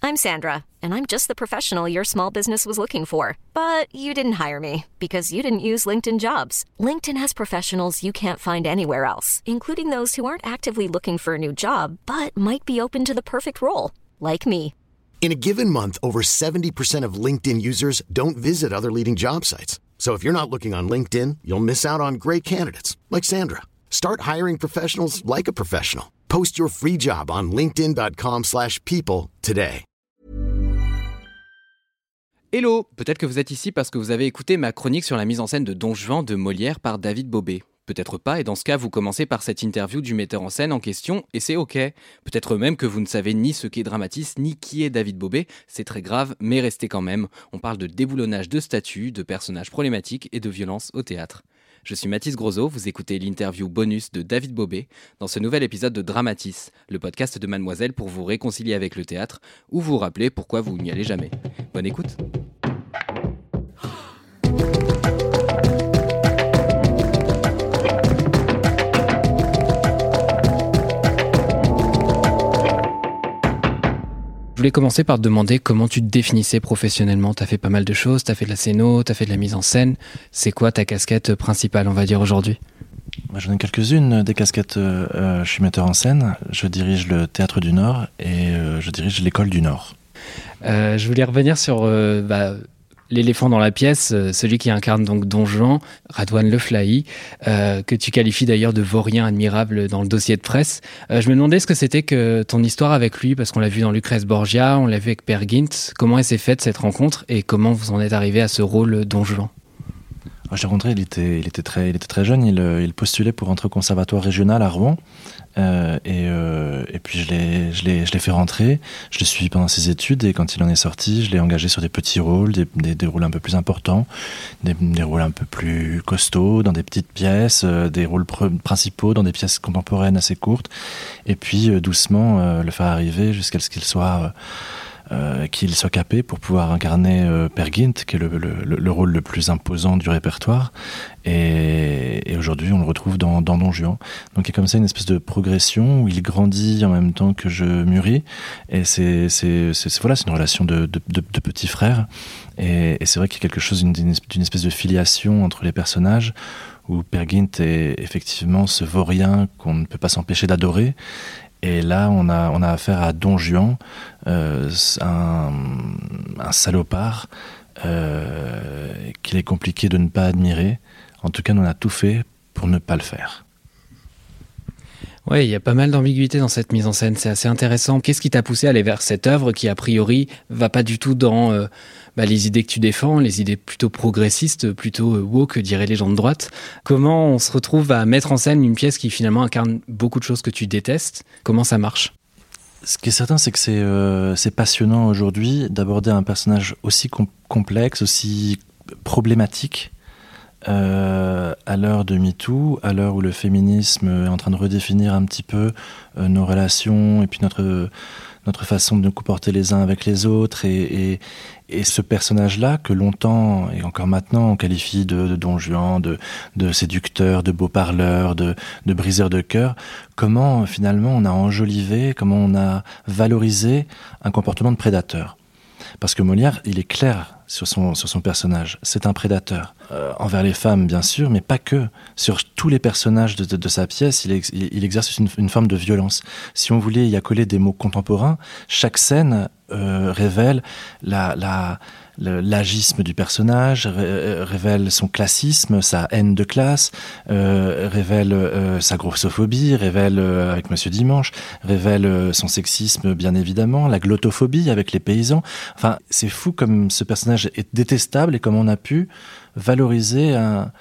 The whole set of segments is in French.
I'm Sandra, and I'm just the professional your small business was looking for. But you didn't hire me because you didn't use LinkedIn Jobs. LinkedIn has professionals you can't find anywhere else, including those who aren't actively looking for a new job, but might be open to the perfect role, like me. In a given month, over 70% of LinkedIn users don't visit other leading job sites. So if you're not looking on LinkedIn, you'll miss out on great candidates like Sandra. Start hiring professionals like a professional. Post your free job on linkedin.com/people today. Hello, peut-être que vous êtes ici parce que vous avez écouté ma chronique sur la mise en scène de Don Juan de Molière par David Bobet. Peut-être pas, et dans ce cas, vous commencez par cette interview du metteur en scène en question, et c'est ok. Peut-être même que vous ne savez ni ce qu'est Dramatis, ni qui est David Bobet, c'est très grave, mais restez quand même. On parle de déboulonnage de statues, de personnages problématiques et de violence au théâtre. Je suis Mathis Grosot, vous écoutez l'interview bonus de David Bobet dans ce nouvel épisode de Dramatis, le podcast de Mademoiselle pour vous réconcilier avec le théâtre ou vous rappeler pourquoi vous n'y allez jamais. Bonne écoute. Je voulais commencer par te demander comment tu te définissais professionnellement. Tu as fait pas mal de choses, tu as fait de la scéno, tu as fait de la mise en scène. C'est quoi ta casquette principale, on va dire, aujourd'hui ? J'en ai quelques-unes des casquettes. Je suis metteur en scène, je dirige le Théâtre du Nord et je dirige l'École du Nord. Je voulais revenir sur l'éléphant dans la pièce, celui qui incarne donc Don Juan, Radouane Leflahi, que tu qualifies d'ailleurs de vaurien admirable dans le dossier de presse. Je me demandais ce que c'était que ton histoire avec lui, parce qu'on l'a vu dans Lucrèce Borgia, on l'a vu avec Peer Gynt. Comment elle s'est faite cette rencontre et comment vous en êtes arrivé à ce rôle Don Juan ? Je l'ai rencontré, il était très jeune, il postulait pour rentrer au conservatoire régional à Rouen. Et puis je l'ai fait rentrer, je l'ai suivi pendant ses études et quand il en est sorti, je l'ai engagé sur des petits rôles, des rôles un peu plus importants, des rôles un peu plus costauds, dans des petites pièces, des rôles principaux dans des pièces contemporaines assez courtes, et puis doucement le faire arriver jusqu'à ce qu'il soit capé pour pouvoir incarner Peer Gynt, qui est le rôle le plus imposant du répertoire. Et aujourd'hui, on le retrouve dans Don Juan. Donc il y a comme ça une espèce de progression où il grandit en même temps que je mûris. Et c'est une relation de petit frère. Et c'est vrai qu'il y a quelque chose d'une espèce de filiation entre les personnages, où Peer Gynt est effectivement ce vaurien qu'on ne peut pas s'empêcher d'adorer. Et là, on a affaire à Don Juan, un salopard qu'il est compliqué de ne pas admirer. En tout cas, on a tout fait pour ne pas le faire. Oui, il y a pas mal d'ambiguïté dans cette mise en scène, c'est assez intéressant. Qu'est-ce qui t'a poussé à aller vers cette œuvre qui, a priori, va pas du tout dans les idées que tu défends, les idées plutôt progressistes, plutôt woke, diraient les gens de droite. Comment on se retrouve à mettre en scène une pièce qui finalement incarne beaucoup de choses que tu détestes ? Comment ça marche ? Ce qui est certain, c'est que c'est passionnant aujourd'hui d'aborder un personnage aussi complexe, aussi problématique, à l'heure de MeToo, à l'heure où le féminisme est en train de redéfinir un petit peu nos relations et puis notre façon de nous comporter les uns avec les autres, et ce personnage-là que longtemps et encore maintenant on qualifie de Don Juan, de séducteur, de beau parleur, de briseur de cœur, comment finalement on a enjolivé, comment on a valorisé un comportement de prédateur. Parce que Molière, il est clair sur son personnage. C'est un prédateur. Envers les femmes, bien sûr, mais pas que. Sur tous les personnages de sa pièce, il exerce une forme de violence. Si on voulait y accoler des mots contemporains, chaque scène révèle l'agisme du personnage, révèle son classisme, sa haine de classe, révèle sa grossophobie, révèle avec Monsieur Dimanche, révèle son sexisme bien évidemment, la glottophobie avec les paysans. Enfin, c'est fou comme ce personnage est détestable et comme on a pu valoriser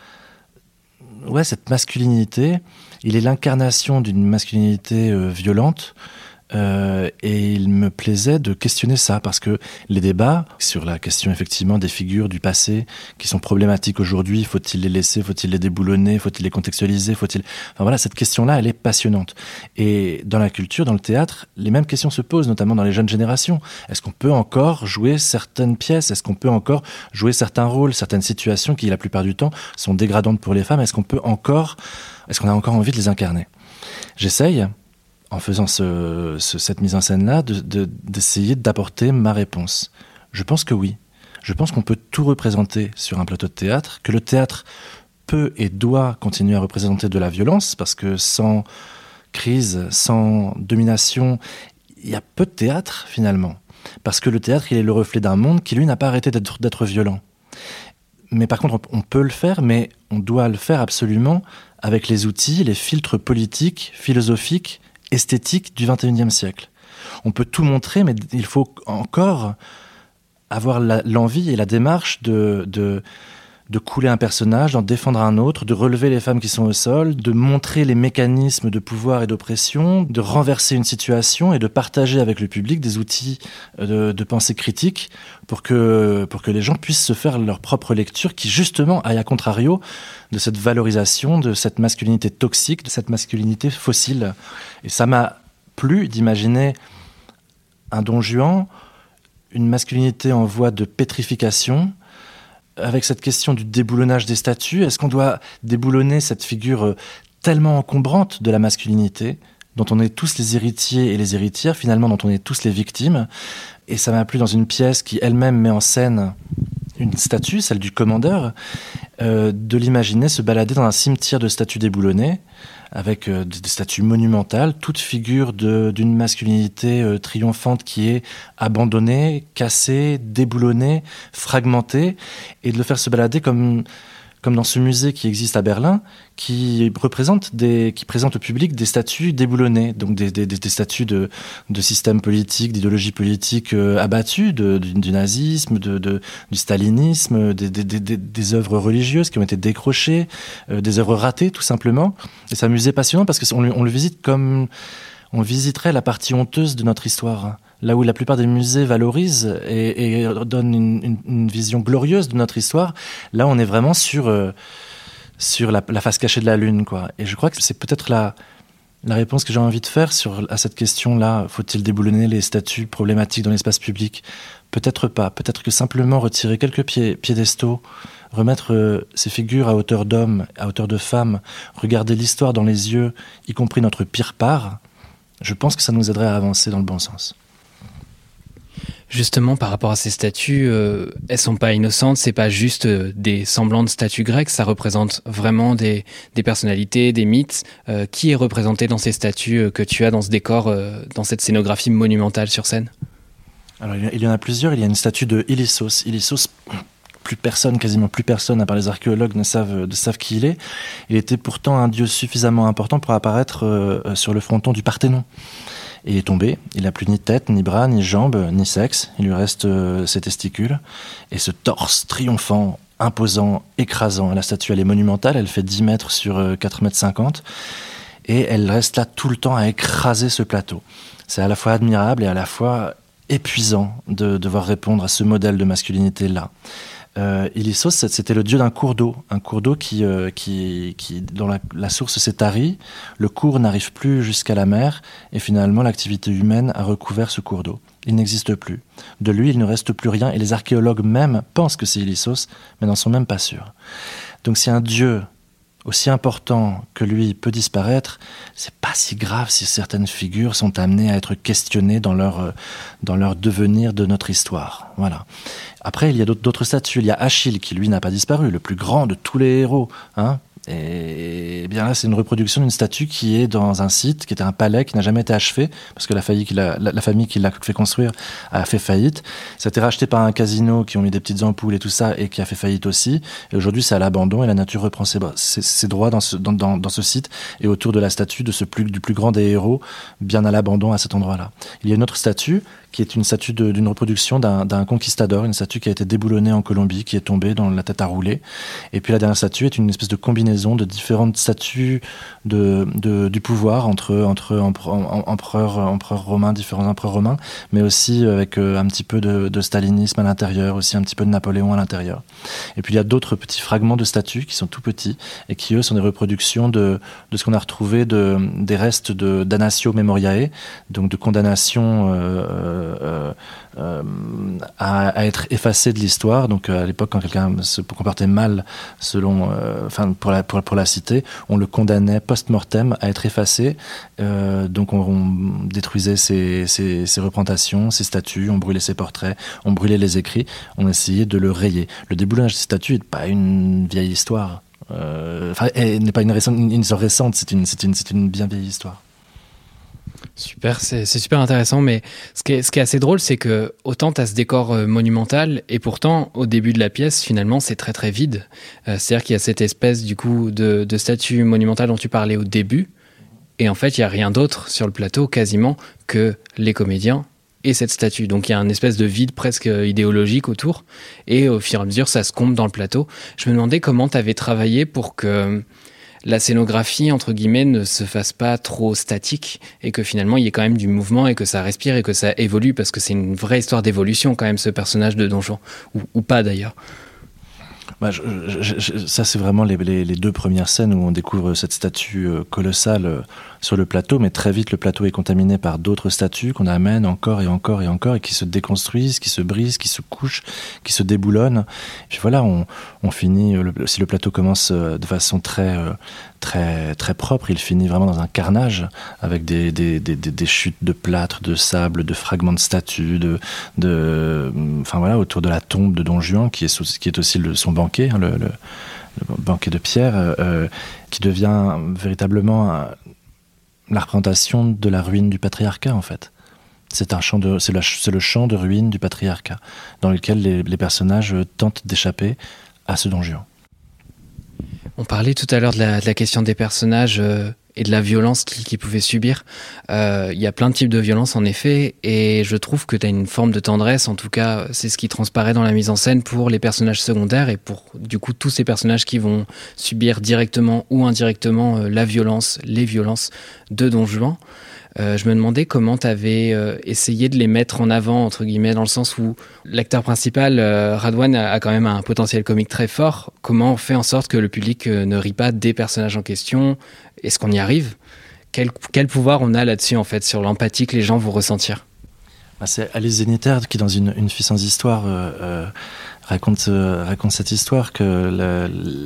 cette masculinité. Il est l'incarnation d'une masculinité violente. Et il me plaisait de questionner ça, parce que les débats sur la question effectivement des figures du passé qui sont problématiques aujourd'hui, faut-il les laisser, faut-il les déboulonner, faut-il les contextualiser, cette question-là, elle est passionnante. Et dans la culture, dans le théâtre, les mêmes questions se posent, notamment dans les jeunes générations. Est-ce qu'on peut encore jouer certaines pièces ? Est-ce qu'on peut encore jouer certains rôles, certaines situations qui, la plupart du temps, sont dégradantes pour les femmes ? Est-ce qu'on a encore envie de les incarner ? J'essaye, en faisant cette mise en scène-là, d'essayer d'apporter ma réponse. Je pense que oui. Je pense qu'on peut tout représenter sur un plateau de théâtre, que le théâtre peut et doit continuer à représenter de la violence, parce que sans crise, sans domination, il y a peu de théâtre finalement. Parce que le théâtre, il est le reflet d'un monde qui, lui, n'a pas arrêté d'être violent. Mais par contre, on peut le faire, mais on doit le faire absolument avec les outils, les filtres politiques, philosophiques, esthétiques du XXIe siècle. On peut tout montrer, mais il faut encore avoir l'envie et la démarche de couler un personnage, d'en défendre un autre, de relever les femmes qui sont au sol, de montrer les mécanismes de pouvoir et d'oppression, de renverser une situation et de partager avec le public des outils de pensée critique pour que les gens puissent se faire leur propre lecture qui justement aille à contrario de cette valorisation, de cette masculinité toxique, de cette masculinité fossile. Et ça m'a plu d'imaginer un Don Juan, une masculinité en voie de pétrification, avec cette question du déboulonnage des statues. Est-ce qu'on doit déboulonner cette figure tellement encombrante de la masculinité, dont on est tous les héritiers et les héritières, finalement dont on est tous les victimes? Et ça m'a plu dans une pièce qui elle-même met en scène une statue, celle du commandeur, de l'imaginer se balader dans un cimetière de statues déboulonnées, avec des statues monumentales, toute figure d'une masculinité triomphante qui est abandonnée, cassée, déboulonnée, fragmentée, et de le faire se balader comme dans ce musée qui existe à Berlin, qui présente au public des statues déboulonnées, donc des statues de systèmes politiques, d'idéologies politiques abattues, du nazisme, du stalinisme, des œuvres religieuses qui ont été décrochées, des œuvres ratées tout simplement. Et c'est un musée passionnant parce qu'on le visite comme on visiterait la partie honteuse de notre histoire. Là où la plupart des musées valorisent et donnent une vision glorieuse de notre histoire, là on est vraiment sur la face cachée de la Lune, quoi. Et je crois que c'est peut-être la réponse que j'ai envie de faire à cette question-là. Faut-il déboulonner les statues problématiques dans l'espace public ? Peut-être pas. Peut-être que simplement retirer quelques piédestaux, remettre ces figures à hauteur d'hommes, à hauteur de femmes, regarder l'histoire dans les yeux, y compris notre pire part, je pense que ça nous aiderait à avancer dans le bon sens. Justement, par rapport à ces statues, elles sont pas innocentes, c'est pas juste des semblants de statues grecques, ça représente vraiment des personnalités, des mythes. Qui est représenté dans ces statues que tu as dans ce décor, dans cette scénographie monumentale sur scène ? Alors, il y en a plusieurs. Il y a une statue de Ilissos. Ilissos, quasiment plus personne, à part les archéologues, ne savent qui il est. Il était pourtant un dieu suffisamment important pour apparaître sur le fronton du Parthénon. Et il est tombé, il n'a plus ni tête, ni bras, ni jambes, ni sexe, il lui reste ses testicules, et ce torse triomphant, imposant, écrasant. La statue, elle est monumentale, elle fait 10 mètres sur 4 mètres 50, et elle reste là tout le temps à écraser ce plateau. C'est à la fois admirable et à la fois épuisant de devoir répondre à ce modèle de masculinité-là. Ilissos, c'était le dieu d'un cours d'eau qui dont la source s'est tarie, le cours n'arrive plus jusqu'à la mer, et finalement l'activité humaine a recouvert ce cours d'eau. Il n'existe plus. De lui, il ne reste plus rien, et les archéologues même pensent que c'est Ilissos, mais n'en sont même pas sûrs. Donc si un dieu aussi important que lui peut disparaître, c'est pas si grave si certaines figures sont amenées à être questionnées dans leur devenir de notre histoire. Voilà. Après, il y a d'autres statues. Il y a Achille, qui lui n'a pas disparu, le plus grand de tous les héros, hein. Et bien là, c'est une reproduction d'une statue qui est dans un site, qui était un palais qui n'a jamais été achevé, parce que la famille qui l'a fait construire a fait faillite. Ça a été racheté par un casino qui ont mis des petites ampoules et tout ça, et qui a fait faillite aussi. Et aujourd'hui, c'est à l'abandon, et la nature reprend ses droits dans ce site, et autour de la statue du plus grand des héros, bien à l'abandon à cet endroit-là. Il y a une autre statue, qui est une statue d'une reproduction d'un conquistador, une statue qui a été déboulonnée en Colombie, qui est tombée dans la tête à rouler. Et puis la dernière statue est une espèce de combinaison de différentes statues du pouvoir entre empereurs romains, différents empereurs romains, mais aussi avec un petit peu de stalinisme à l'intérieur, aussi un petit peu de Napoléon à l'intérieur. Et puis il y a d'autres petits fragments de statues qui sont tout petits et qui eux sont des reproductions de ce qu'on a retrouvé des restes d'Anasio Memoriae, donc de condamnation à être effacé de l'histoire. Donc à l'époque, quand quelqu'un se comportait mal pour la cité, on le condamnait post-mortem à être effacé. Donc on détruisait ses représentations, ses statues, on brûlait ses portraits, on brûlait les écrits, on essayait de le rayer. Le déboulonnage des statues n'est pas une vieille histoire. Elle n'est pas une histoire récente, c'est une bien vieille histoire. Super, c'est super intéressant, mais ce qui est assez drôle, c'est que autant tu as ce décor monumental, et pourtant, au début de la pièce, finalement, c'est très très vide. C'est-à-dire qu'il y a cette espèce, du coup, de statue monumentale dont tu parlais au début, et en fait, il n'y a rien d'autre sur le plateau, quasiment, que les comédiens et cette statue. Donc il y a une espèce de vide presque idéologique autour, et au fur et à mesure, ça se comble dans le plateau. Je me demandais comment tu avais travaillé pour que la scénographie, entre guillemets, ne se fasse pas trop statique et que finalement il y ait quand même du mouvement et que ça respire et que ça évolue, parce que c'est une vraie histoire d'évolution quand même, ce personnage de Don Juan, ou pas d'ailleurs. Ça, c'est vraiment les 2 premières scènes où on découvre cette statue colossale sur le plateau, mais très vite le plateau est contaminé par d'autres statues qu'on amène encore et encore et encore, et qui se déconstruisent, qui se brisent, qui se couchent, qui se déboulonnent. Et puis voilà, on finit, si le plateau commence de façon très propre, il finit vraiment dans un carnage avec des chutes de plâtre, de sable, de fragments de statues, autour de la tombe de Don Juan, qui est aussi son banquet, le banquet de pierre, qui devient véritablement la représentation de la ruine du patriarcat, en fait. C'est le champ de ruine du patriarcat, dans lequel les personnages tentent d'échapper à ce Don Juan. On parlait tout à l'heure de la question des personnages et de la violence qu'ils pouvaient subir. Il y a plein de types de violences, en effet, et je trouve que tu as une forme de tendresse, en tout cas, c'est ce qui transparaît dans la mise en scène pour les personnages secondaires et pour, du coup, tous ces personnages qui vont subir directement ou indirectement les violences de Don Juan. Je me demandais comment tu avais essayé de les mettre en avant, entre guillemets, dans le sens où l'acteur principal, Radwan, a quand même un potentiel comique très fort. Comment on fait en sorte que le public ne rit pas des personnages en question ? Est-ce qu'on y arrive ? Quel pouvoir on a là-dessus, en fait, sur l'empathie que les gens vont ressentir ? C'est Alice Zeniter qui, dans une fille sans histoire, raconte cette histoire que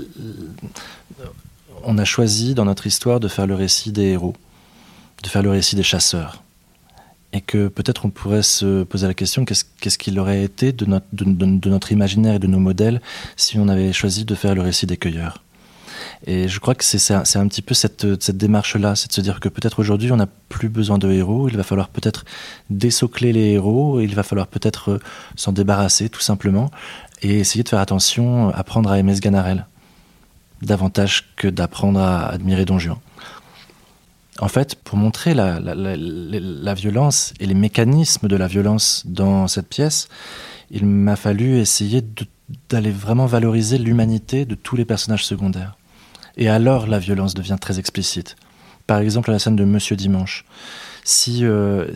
on a choisi dans notre histoire de faire le récit des héros, de faire le récit des chasseurs. Et que peut-être on pourrait se poser la question, qu'est-ce qu'il aurait été de notre imaginaire et de nos modèles si on avait choisi de faire le récit des cueilleurs. Et je crois que c'est un petit peu cette démarche-là, c'est de se dire que peut-être aujourd'hui on n'a plus besoin de héros, il va falloir peut-être désocler les héros, il va falloir peut-être s'en débarrasser tout simplement, et essayer de faire attention, apprendre à aimer Sganarelle, davantage que d'apprendre à admirer Don Juan. En fait, pour montrer la violence et les mécanismes de la violence dans cette pièce, il m'a fallu essayer d'aller vraiment valoriser l'humanité de tous les personnages secondaires. Et alors, la violence devient très explicite. Par exemple, à la scène de Monsieur Dimanche. Si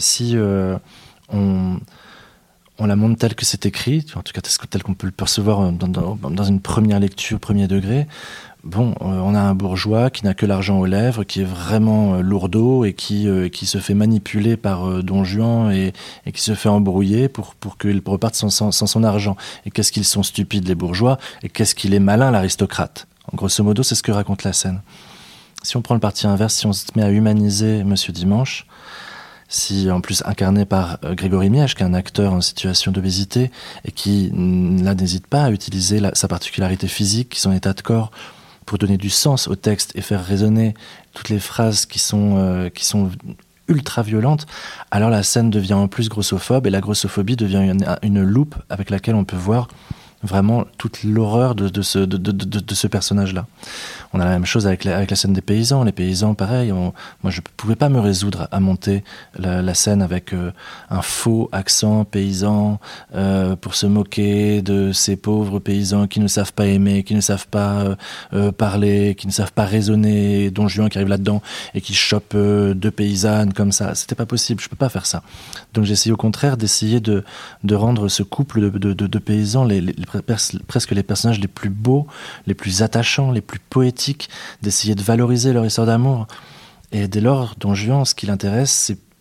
on la montre telle que c'est écrit, en tout cas tel qu'on peut le percevoir dans une première lecture, premier degré, on a un bourgeois qui n'a que l'argent aux lèvres, qui est vraiment lourdeau et qui se fait manipuler par Don Juan et qui se fait embrouiller pour qu'il reparte sans son argent. Et qu'est-ce qu'ils sont stupides, les bourgeois, et qu'est-ce qu'il est malin, l'aristocrate. Grosso modo, c'est ce que raconte la scène. Si on prend le parti inverse, si on se met à humaniser Monsieur Dimanche, si en plus incarné par Grégory Miège, qui est un acteur en situation d'obésité et qui là n'hésite pas à utiliser sa particularité physique, son état de corps, pour donner du sens au texte et faire résonner toutes les phrases qui sont ultra violentes, alors la scène devient en plus grossophobe, et la grossophobie devient une loupe avec laquelle on peut voir vraiment toute l'horreur de ce personnage-là. On a la même chose avec la scène des paysans. Les paysans, pareil, moi je ne pouvais pas me résoudre à monter la scène avec un faux accent paysan pour se moquer de ces pauvres paysans qui ne savent pas aimer, qui ne savent pas parler, qui ne savent pas raisonner, Don Juan qui arrive là-dedans et qui chope 2 paysannes comme ça. C'était pas possible, je peux pas faire ça. Donc j'ai essayé au contraire d'essayer de rendre ce couple de paysans presque les personnages les plus beaux, les plus attachants, les plus poétiques, d'essayer de valoriser leur histoire d'amour. Et dès lors, Don Juan, ce qui l'intéresse, c'est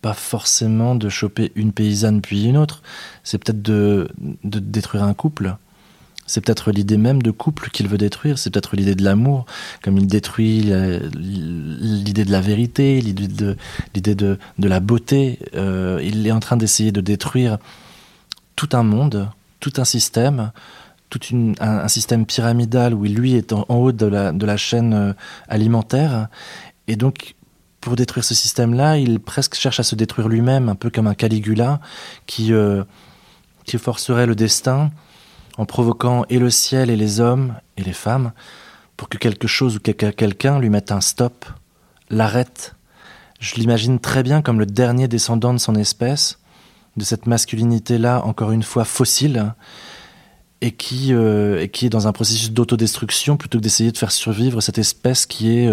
pas forcément de choper une paysanne puis une autre. C'est peut-être de détruire un couple. C'est peut-être l'idée même de couple qu'il veut détruire. C'est peut-être l'idée de l'amour, comme il détruit l'idée de la vérité, l'idée de la beauté. Il est en train d'essayer de détruire tout un monde, tout un système, un système pyramidal où lui est en haut de la chaîne alimentaire. Et donc, pour détruire ce système-là, il presque cherche à se détruire lui-même, un peu comme un Caligula qui forcerait le destin en provoquant et le ciel et les hommes et les femmes pour que quelque chose ou quelqu'un lui mette un stop, l'arrête. Je l'imagine très bien comme le dernier descendant de son espèce, de cette masculinité-là, encore une fois fossile, et qui est dans un processus d'autodestruction plutôt que d'essayer de faire survivre cette espèce qui est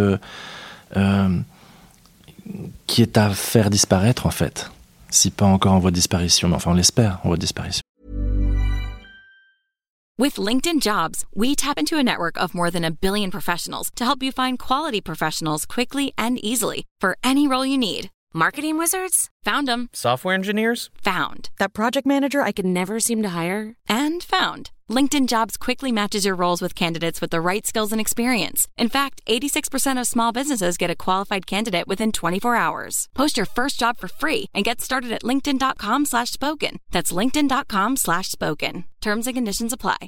à faire disparaître, en fait. Si pas encore en voie de disparition, mais enfin on l'espère, en voie de disparition. With LinkedIn Jobs, we tap into a network of more than 1 billion professionals to help you find quality professionals quickly and easily for any role you need. Marketing wizards? Found them. Software engineers? Found. That project manager I could never seem to hire? And found. LinkedIn Jobs quickly matches your roles with candidates with the right skills and experience. In fact, 86% of small businesses get a qualified candidate within 24 hours. Post your first job for free and get started at linkedin.com/spoken. That's linkedin.com/spoken. Terms and conditions apply.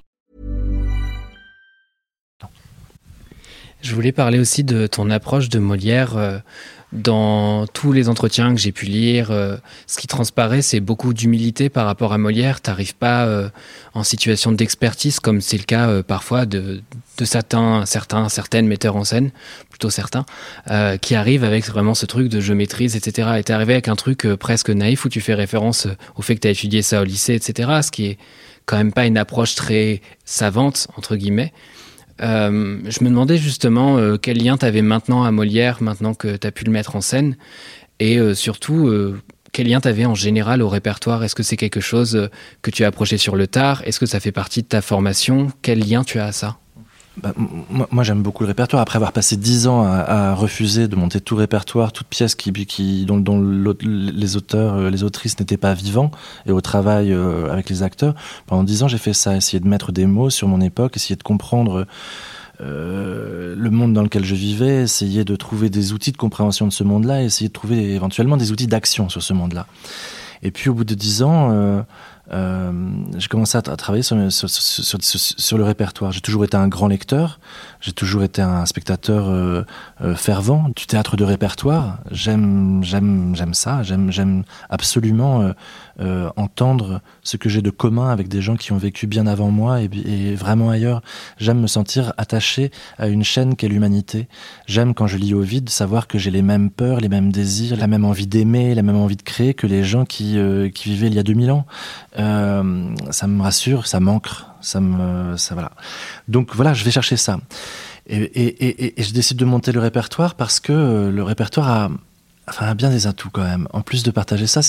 Je voulais parler aussi de ton approche de Molière. Dans tous les entretiens que j'ai pu lire, ce qui transparaît, c'est beaucoup d'humilité par rapport à Molière. T'arrives pas en situation d'expertise, comme c'est le cas parfois de certaines metteurs en scène, plutôt certains, qui arrivent avec vraiment ce truc de je maîtrise, etc. Et t'es arrivé avec un truc presque naïf où tu fais référence au fait que t'as étudié ça au lycée, etc. Ce qui est quand même pas une approche très savante, entre guillemets. Je me demandais justement quel lien t'avais maintenant à Molière, maintenant que t'as pu le mettre en scène, et surtout quel lien t'avais en général au répertoire. Est-ce que c'est quelque chose que tu as approché sur le tard? Est-ce que ça fait partie de ta formation? Quel lien tu as à ça? Moi j'aime beaucoup le répertoire. Après avoir passé 10 ans à refuser de monter tout répertoire, toute pièce dont les auteurs, les autrices n'étaient pas vivants, et au travail avec les acteurs, pendant 10 ans j'ai fait ça, essayer de mettre des mots sur mon époque, essayer de comprendre le monde dans lequel je vivais, essayer de trouver des outils de compréhension de ce monde-là, et essayer de trouver éventuellement des outils d'action sur ce monde-là. Et puis au bout de 10 ans, j'ai commencé à travailler sur le répertoire. J'ai toujours été un grand lecteur, j'ai toujours été un spectateur fervent du théâtre de répertoire. J'aime ça, j'aime absolument entendre ce que j'ai de commun avec des gens qui ont vécu bien avant moi et vraiment ailleurs. J'aime me sentir attaché à une chaîne qu'est l'humanité. J'aime, quand je lis Ovide, savoir que j'ai les mêmes peurs, les mêmes désirs, la même envie d'aimer, la même envie de créer que les gens qui vivaient il y a 2000 ans. Ça me rassure, ça m'ancre, ça voilà. Donc voilà, je vais chercher ça. Et je décide de monter le répertoire parce que le répertoire a bien des atouts quand même. En plus de partager ça,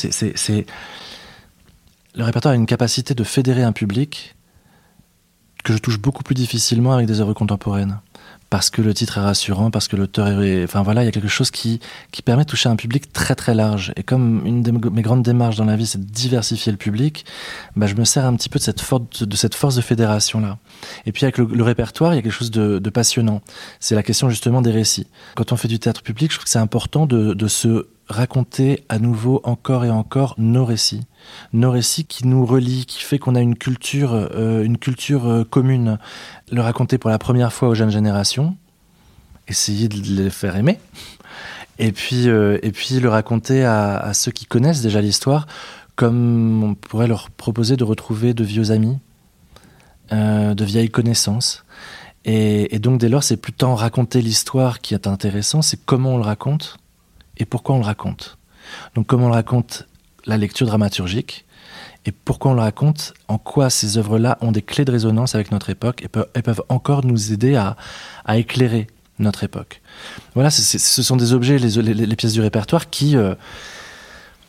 le répertoire a une capacité de fédérer un public que je touche beaucoup plus difficilement avec des œuvres contemporaines. Parce que le titre est rassurant, parce que l'auteur est... Enfin voilà, il y a quelque chose qui permet de toucher un public très très large. Et comme une de mes grandes démarches dans la vie, c'est de diversifier le public, je me sers un petit peu de cette force de fédération-là. Et puis avec le répertoire, il y a quelque chose de passionnant. C'est la question justement des récits. Quand on fait du théâtre public, je trouve que c'est important de se raconter à nouveau encore et encore nos récits qui nous relient, qui fait qu'on a une culture commune. Le raconter pour la première fois aux jeunes générations, essayer de les faire aimer, et puis le raconter à ceux qui connaissent déjà l'histoire, comme on pourrait leur proposer de retrouver de vieux amis, de vieilles connaissances. Et donc dès lors, c'est plus tant raconter l'histoire qui est intéressant, c'est comment on le raconte et pourquoi on le raconte. Donc comment on le raconte, la lecture dramaturgique, et pourquoi on le raconte, en quoi ces œuvres-là ont des clés de résonance avec notre époque et peuvent encore nous aider à éclairer notre époque. Voilà, ce sont des objets, les pièces du répertoire qui ont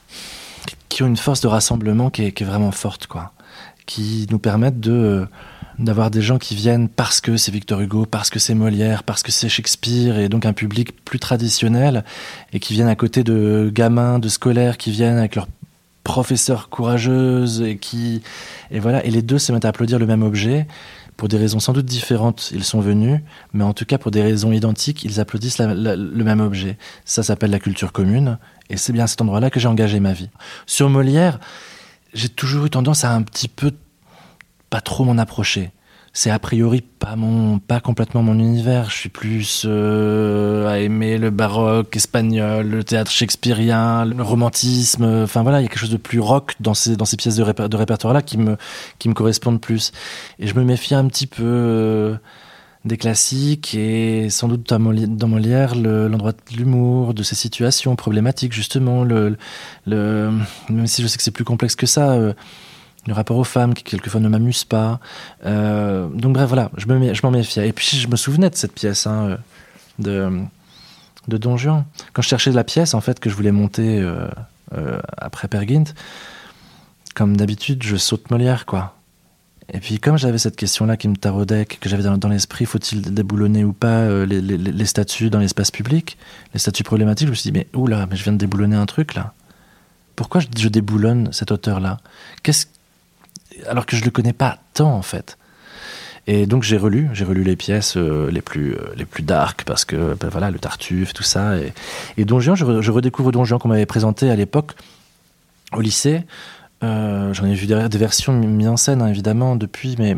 une force de rassemblement qui est vraiment forte, quoi, qui nous permettent de d'avoir des gens qui viennent parce que c'est Victor Hugo, parce que c'est Molière, parce que c'est Shakespeare, et donc un public plus traditionnel, et qui viennent à côté de gamins, de scolaires, qui viennent avec leurs professeurs courageuses, et voilà, et les deux se mettent à applaudir le même objet. Pour des raisons sans doute différentes, ils sont venus, mais en tout cas pour des raisons identiques, ils applaudissent le même objet. Ça s'appelle la culture commune, et c'est bien à cet endroit-là que j'ai engagé ma vie. Sur Molière, j'ai toujours eu tendance à un petit peu pas trop m'en approcher. C'est a priori pas complètement mon univers. Je suis plus à aimer le baroque espagnol, le théâtre shakespearien, le romantisme. Enfin voilà, il y a quelque chose de plus rock dans ces pièces de répertoire-là qui me correspondent plus. Et je me méfie un petit peu des classiques, et sans doute dans Molière, l'endroit de l'humour, de ces situations problématiques justement, même si je sais que c'est plus complexe que ça, le rapport aux femmes qui quelquefois ne m'amuse pas. Donc bref, voilà, je m'en méfiais. Et puis je me souvenais de cette pièce de Don Juan. Quand je cherchais la pièce en fait que je voulais monter après Peer Gynt, comme d'habitude, je saute Molière, quoi. Et puis comme j'avais cette question-là qui me taraudait, que j'avais dans l'esprit, faut-il déboulonner ou pas les statues dans l'espace public, les statues problématiques, je me suis dit, mais je viens de déboulonner un truc là. Pourquoi je déboulonne cet auteur-là ? Alors que je le connais pas tant en fait. Et donc j'ai relu les pièces les plus dark, parce que voilà, le Tartuffe, tout ça, et Don Juan, je redécouvre Don Juan qu'on m'avait présenté à l'époque au lycée. J'en ai vu des versions mises en scène, hein, évidemment, depuis, mais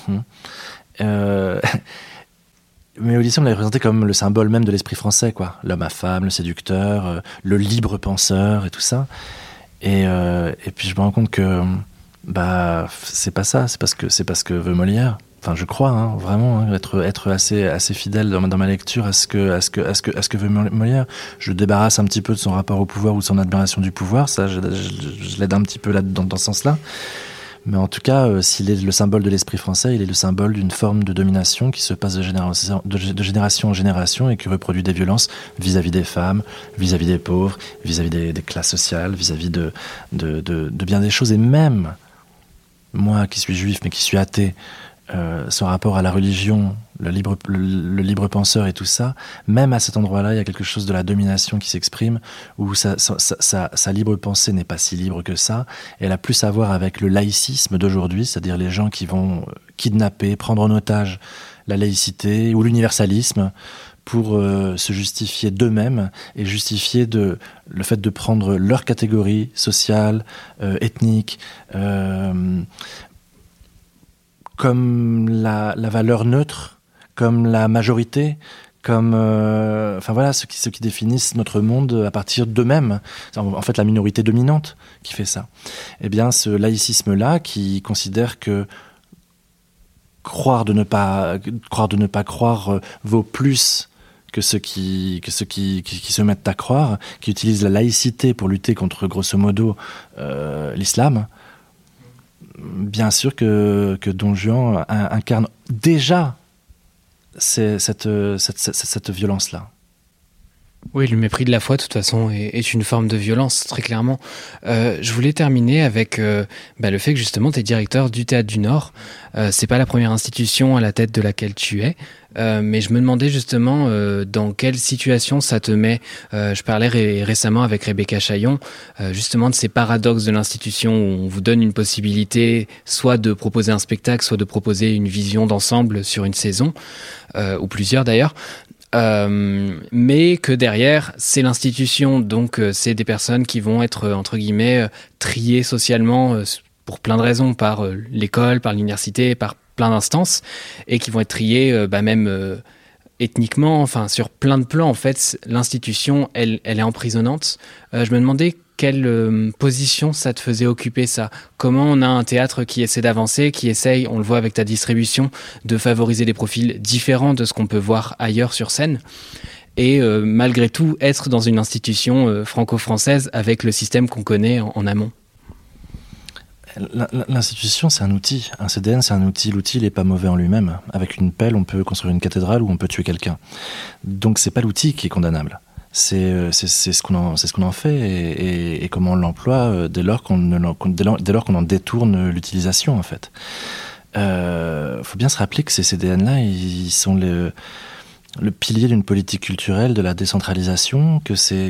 au lycée, on l'avait présenté comme le symbole même de l'esprit français, quoi. L'homme à femme, le séducteur, le libre penseur et tout ça. Et puis je me rends compte que c'est pas ça, c'est parce que veut Molière. Enfin, je crois, hein, vraiment, hein, être assez fidèle dans ma lecture à ce que veut Molière. Je débarrasse un petit peu de son rapport au pouvoir ou de son admiration du pouvoir. Ça, je l'aide un petit peu là dans ce sens-là. Mais en tout cas, s'il est le symbole de l'esprit français, il est le symbole d'une forme de domination qui se passe de génération en génération, et qui reproduit des violences vis-à-vis des femmes, vis-à-vis des pauvres, vis-à-vis des classes sociales, vis-à-vis de bien des choses. Et même moi, qui suis juif mais qui suis athée, son rapport à la religion, le libre penseur et tout ça, même à cet endroit-là, il y a quelque chose de la domination qui s'exprime, où sa libre pensée n'est pas si libre que ça. Elle a plus à voir avec le laïcisme d'aujourd'hui, c'est-à-dire les gens qui vont kidnapper, prendre en otage la laïcité ou l'universalisme pour se justifier d'eux-mêmes, et justifier le fait de prendre leur catégorie sociale, ethnique, comme la valeur neutre, comme la majorité, comme voilà, ce qui définissent notre monde à partir d'eux-mêmes. C'est en fait la minorité dominante qui fait ça. Eh bien, ce laïcisme-là, qui considère que croire de ne pas croire vaut plus que ceux qui se mettent à croire, qui utilisent la laïcité pour lutter contre, grosso modo, l'islam. Bien sûr que Don Juan incarne déjà cette violence-là. Oui, le mépris de la foi, de toute façon, est une forme de violence, très clairement. Je voulais terminer avec le fait que, justement, tu es directeur du Théâtre du Nord. C'est pas la première institution à la tête de laquelle tu es. Mais je me demandais justement dans quelle situation ça te met. Je parlais récemment avec Rebecca Chaillon, justement de ces paradoxes de l'institution, où on vous donne une possibilité soit de proposer un spectacle, soit de proposer une vision d'ensemble sur une saison, ou plusieurs d'ailleurs. Mais que derrière, c'est l'institution, donc c'est des personnes qui vont être, entre guillemets, triées socialement pour plein de raisons, par l'école, par l'université, par plein d'instances, et qui vont être triées même ethniquement, enfin sur plein de plans. En fait, l'institution, elle est emprisonnante. Je me demandais quelle position ça te faisait occuper, ça. Comment on a un théâtre qui essaie d'avancer, qui essaye, on le voit avec ta distribution, de favoriser des profils différents de ce qu'on peut voir ailleurs sur scène, et malgré tout être dans une institution franco-française avec le système qu'on connaît en amont. L'institution, c'est un outil. Un CDN, c'est un outil. L'outil, il n'est pas mauvais en lui-même. Avec une pelle, on peut construire une cathédrale ou on peut tuer quelqu'un. Donc, c'est pas l'outil qui est condamnable. C'est ce qu'on en fait et comment on l'emploie dès lors qu'on en détourne l'utilisation, en fait. faut bien se rappeler que ces CDN-là, ils sont le pilier d'une politique culturelle, de la décentralisation, que ça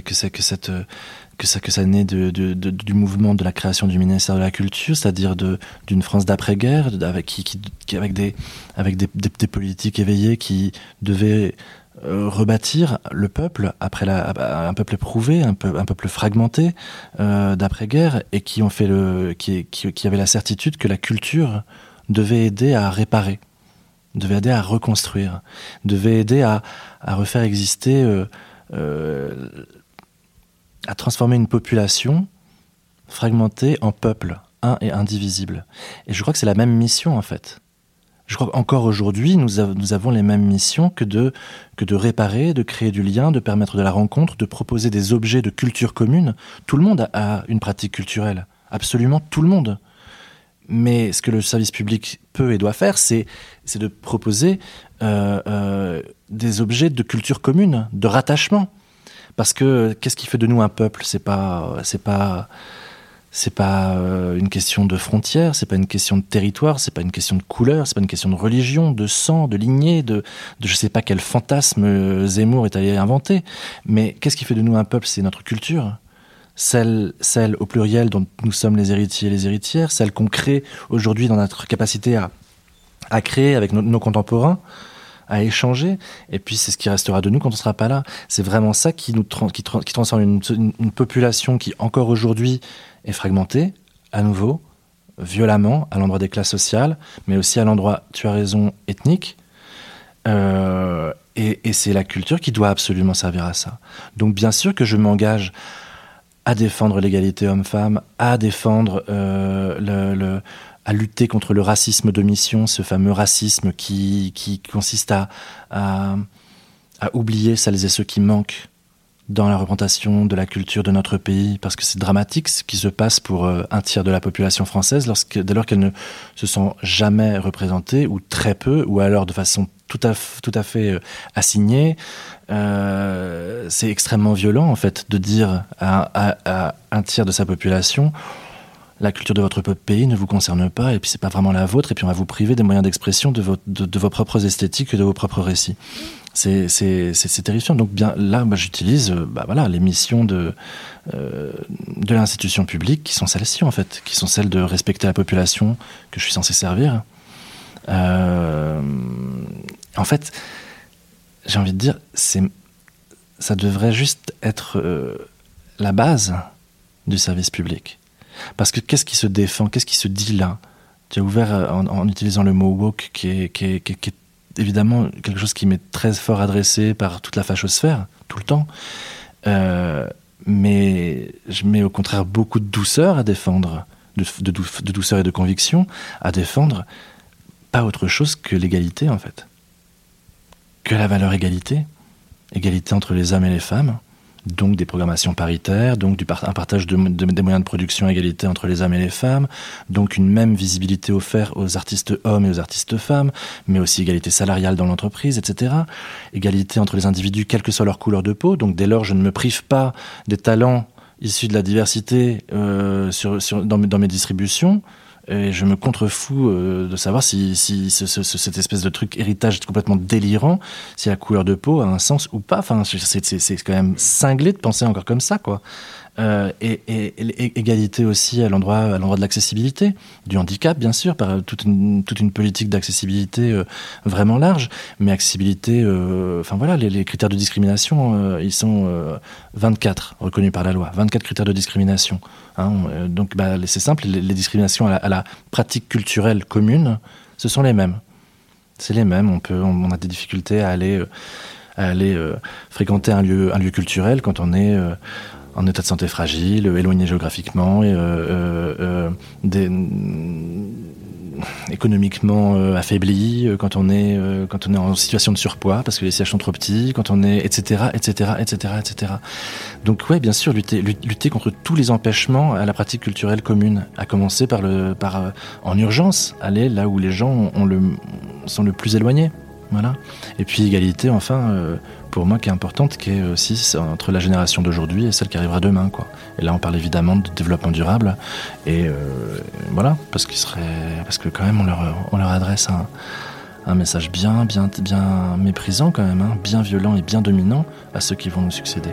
naît du mouvement de la création du ministère de la Culture, c'est-à-dire d'une France d'après-guerre, avec des politiques éveillées qui devaient rebâtir le peuple après un peuple éprouvé, un peuple fragmenté d'après-guerre, et qui avait la certitude que la culture devait aider à réparer, devait aider à reconstruire, devait aider à refaire exister, à transformer une population fragmentée en peuple, un et indivisible. Et je crois que c'est la même mission, en fait. Je crois qu'encore aujourd'hui, nous avons les mêmes missions que de réparer, de créer du lien, de permettre de la rencontre, de proposer des objets de culture commune. Tout le monde a une pratique culturelle, absolument tout le monde. Mais ce que le service public peut et doit faire, c'est de proposer des objets de culture commune, de rattachement. Parce que qu'est-ce qui fait de nous un peuple ? C'est pas une question de frontières, c'est pas une question de territoire, c'est pas une question de couleur, c'est pas une question de religion, de sang, de lignée, de je sais pas quel fantasme Zemmour est allé inventer. Mais qu'est-ce qui fait de nous un peuple ? C'est notre culture. Celle au pluriel dont nous sommes les héritiers et les héritières, celle qu'on crée aujourd'hui dans notre capacité à créer avec nos contemporains, à échanger, et puis c'est ce qui restera de nous quand on ne sera pas là. C'est vraiment ça qui transforme une population qui, encore aujourd'hui, est fragmentée, à nouveau, violemment, à l'endroit des classes sociales, mais aussi à l'endroit, tu as raison, ethnique. Et c'est la culture qui doit absolument servir à ça. Donc bien sûr que je m'engage à défendre l'égalité homme-femme, à défendre à lutter contre le racisme d'omission, ce fameux racisme qui consiste à oublier celles et ceux qui manquent dans la représentation de la culture de notre pays, parce que c'est dramatique ce qui se passe pour un tiers de la population française dès lors qu'elles ne se sont jamais représentées, ou très peu, ou alors de façon tout à fait assignée. C'est extrêmement violent, en fait, de dire à un tiers de sa population: la culture de votre pays ne vous concerne pas, et puis c'est pas vraiment la vôtre, et puis on va vous priver des moyens d'expression de vos propres esthétiques et de vos propres récits. C'est terrifiant. Donc bien là, j'utilise les missions de l'institution publique, qui sont celles-ci, en fait, qui sont celles de respecter la population que je suis censé servir. En fait, j'ai envie de dire, ça devrait juste être la base du service public. Parce que qu'est-ce qui se défend, qu'est-ce qui se dit là ? Tu as ouvert en utilisant le mot woke, qui est évidemment quelque chose qui m'est très fort adressé par toute la fachosphère, tout le temps. Mais je mets au contraire beaucoup de douceur à défendre, de douceur et de conviction à défendre, pas autre chose que l'égalité, en fait. Que la valeur égalité entre les hommes et les femmes, donc des programmations paritaires, donc un partage des moyens de production à égalité entre les hommes et les femmes, donc une même visibilité offerte aux artistes hommes et aux artistes femmes, mais aussi égalité salariale dans l'entreprise, etc. Égalité entre les individus, quelle que soit leur couleur de peau, donc dès lors je ne me prive pas des talents issus de la diversité dans mes distributions. Et je me contrefous de savoir si cette espèce de truc héritage complètement délirant, si la couleur de peau a un sens ou pas. Enfin, c'est quand même cinglé de penser encore comme ça, quoi. Et égalité aussi à l'endroit de l'accessibilité, du handicap, bien sûr, par toute une politique d'accessibilité vraiment large, mais accessibilité, les critères de discrimination, ils sont 24 reconnus par la loi, 24 critères de discrimination. Donc c'est simple, les discriminations à la pratique culturelle commune, ce sont les mêmes. C'est les mêmes, on a des difficultés à aller fréquenter un lieu culturel quand on est en état de santé fragile, éloigné géographiquement, économiquement affaibli, quand on est en situation de surpoids parce que les sièges sont trop petits, quand on est etc. Donc ouais, bien sûr, lutter contre tous les empêchements à la pratique culturelle commune, à commencer par en urgence aller là où les gens sont le plus éloignés. Voilà. Et puis égalité, enfin, pour moi qui est importante, qui est aussi entre la génération d'aujourd'hui et celle qui arrivera demain, quoi. Et là on parle évidemment de développement durable et voilà, parce que quand même on leur adresse un message bien méprisant quand même, hein, bien violent et bien dominant à ceux qui vont nous succéder.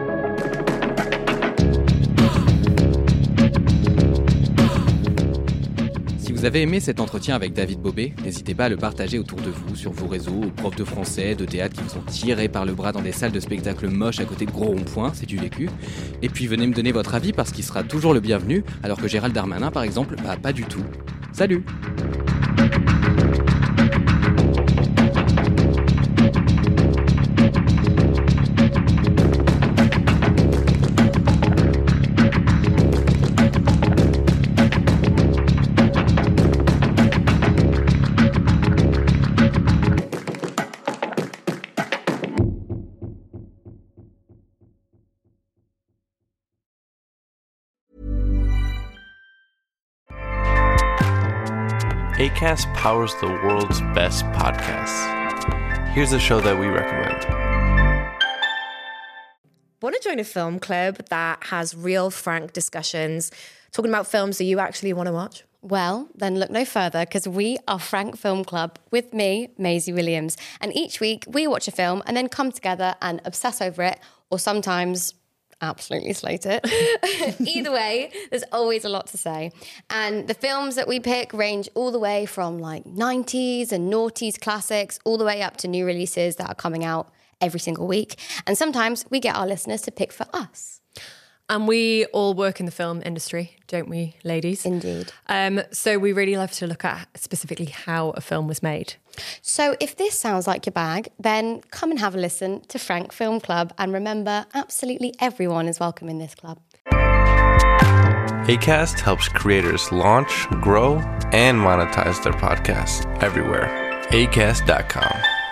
Si vous avez aimé cet entretien avec David Bobet, n'hésitez pas à le partager autour de vous, sur vos réseaux, aux profs de français, de théâtre qui vous ont tiré par le bras dans des salles de spectacle moches à côté de gros ronds-points, c'est du vécu. Et puis venez me donner votre avis parce qu'il sera toujours le bienvenu, alors que Gérald Darmanin par exemple, pas du tout. Salut! Acast powers the world's best podcasts. Here's a show that we recommend. Want to join a film club that has real, frank discussions, talking about films that you actually want to watch? Well, then look no further, because we are Frank Film Club with me, Maisie Williams. And each week we watch a film and then come together and obsess over it, or sometimes absolutely slate it. Either way, there's always a lot to say. And the films that we pick range all the way from like 90s and noughties classics all the way up to new releases that are coming out every single week. And sometimes we get our listeners to pick for us. And we all work in the film industry, don't we, ladies? Indeed. So we really love to look at specifically how a film was made. So if this sounds like your bag, then come and have a listen to Frank Film Club. And remember, absolutely everyone is welcome in this club. Acast helps creators launch, grow, and monetize their podcasts everywhere. Acast.com.